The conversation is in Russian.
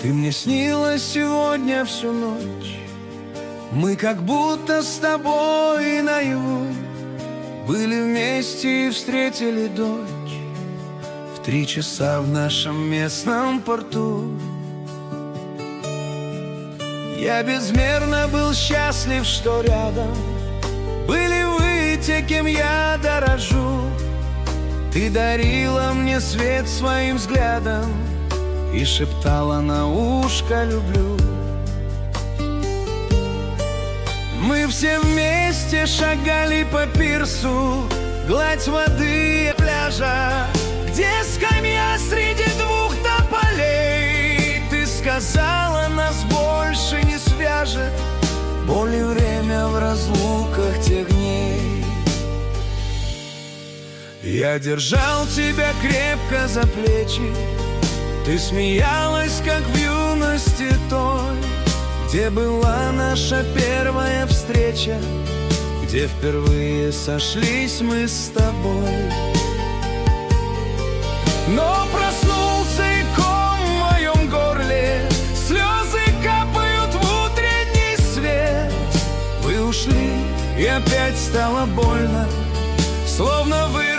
Ты мне снилась сегодня всю ночь. Мы как будто с тобой наяву были вместе и встретили дочь в 3 часа в нашем местном порту. Я безмерно был счастлив, что рядом были вы, те, кем я дорожу. Ты дарила мне свет своим взглядом и шептала на ушко «люблю». Мы все вместе шагали по пирсу, гладь воды пляжа, где скамья среди 2 тополей. Ты сказала, нас больше не свяжет боль и время в разлуках тех дней. Я держал тебя крепко за плечи, ты смеялась, как в юности той, где была наша первая встреча, где впервые сошлись мы с тобой. Но проснулся и ком в моем горле, слезы капают в утренний свет. Вы ушли, и опять стало больно, словно вы